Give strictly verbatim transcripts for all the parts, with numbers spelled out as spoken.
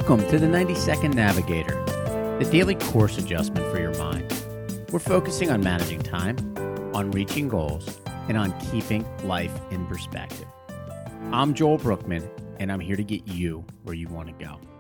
Welcome to the ninety second Navigator, the daily course adjustment for your mind. We're focusing on managing time, on reaching goals, and on keeping life in perspective. I'm Joel Brookman, and I'm here to get you where you want to go.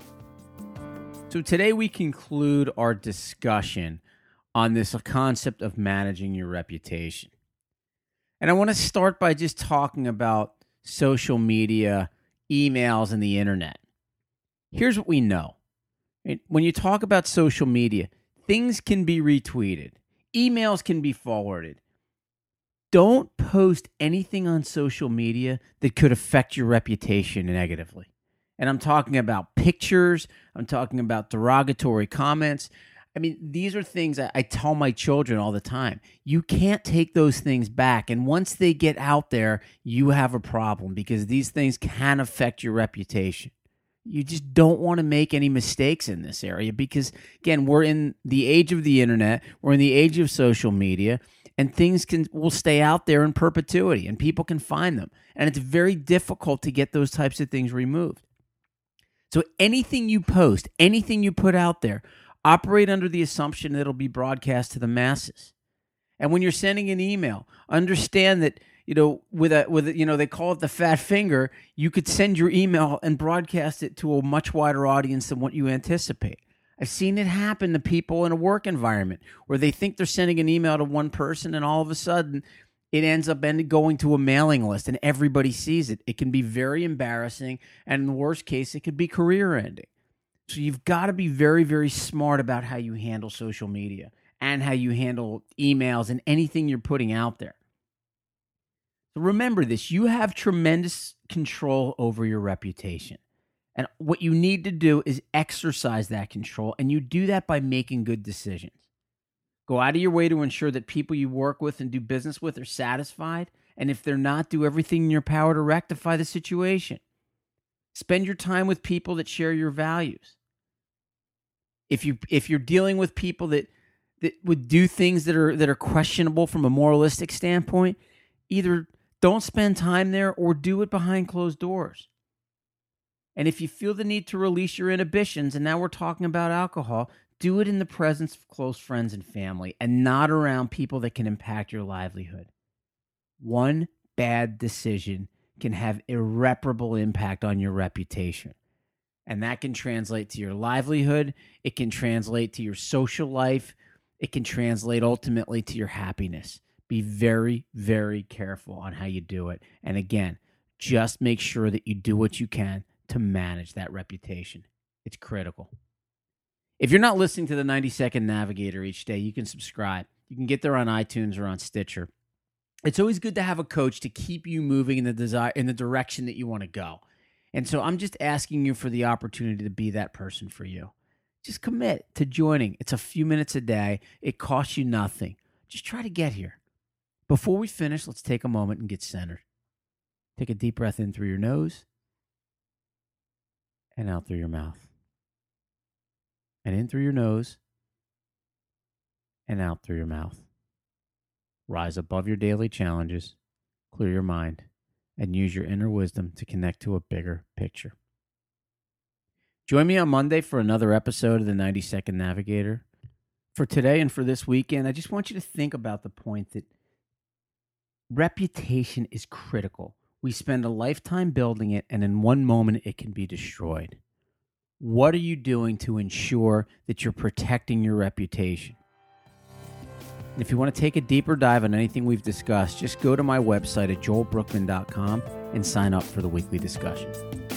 So today we conclude our discussion on this concept of managing your reputation. And I want to start by just talking about social media, emails, and the internet. Here's what we know. When you talk about social media, things can be retweeted. Emails can be forwarded. Don't post anything on social media that could affect your reputation negatively. And I'm talking about pictures. I'm talking about derogatory comments. I mean, these are things I, I tell my children all the time. You can't take those things back. And once they get out there, you have a problem because these things can affect your reputation. You just don't want to make any mistakes in this area because, again, we're in the age of the internet. We're in the age of social media, and things can will stay out there in perpetuity, and people can find them. And it's very difficult to get those types of things removed. So anything you post, anything you put out there, operate under the assumption that it'll be broadcast to the masses. And when you're sending an email, understand that, you know, with a with a, you know, they call it the fat finger, you could send your email and broadcast it to a much wider audience than what you anticipate. I've seen it happen to people in a work environment where they think they're sending an email to one person and all of a sudden it ends up going to a mailing list and everybody sees it. It can be very embarrassing, and in the worst case, it could be career ending. So you've got to be very, very smart about how you handle social media and how you handle emails and anything you're putting out there. So remember this, you have tremendous control over your reputation. And what you need to do is exercise that control, and you do that by making good decisions. Go out of your way to ensure that people you work with and do business with are satisfied, and if they're not, do everything in your power to rectify the situation. Spend your time with people that share your values. If you if you're dealing with people that that would do things that are that are questionable from a moralistic standpoint, either don't spend time there or do it behind closed doors. And if you feel the need to release your inhibitions, and now we're talking about alcohol, do it in the presence of close friends and family and not around people that can impact your livelihood. One bad decision can have irreparable impact on your reputation. And that can translate to your livelihood. It can translate to your social life. It can translate ultimately to your happiness. Be very, very careful on how you do it. And again, just make sure that you do what you can to manage that reputation. It's critical. If you're not listening to the ninety second Navigator each day, you can subscribe. You can get there on iTunes or on Stitcher. It's always good to have a coach to keep you moving in the desire in the direction that you want to go. And so I'm just asking you for the opportunity to be that person for you. Just commit to joining. It's a few minutes a day. It costs you nothing. Just try to get here. Before we finish, let's take a moment and get centered. Take a deep breath in through your nose and out through your mouth. And in through your nose and out through your mouth. Rise above your daily challenges, clear your mind, and use your inner wisdom to connect to a bigger picture. Join me on Monday for another episode of the ninety second Navigator. For today and for this weekend, I just want you to think about the point that reputation is critical. We spend a lifetime building it, and in one moment it can be destroyed. What are you doing to ensure that you're protecting your reputation? And if you want to take a deeper dive on anything we've discussed, just go to my website at joel brookman dot com and sign up for the weekly discussion.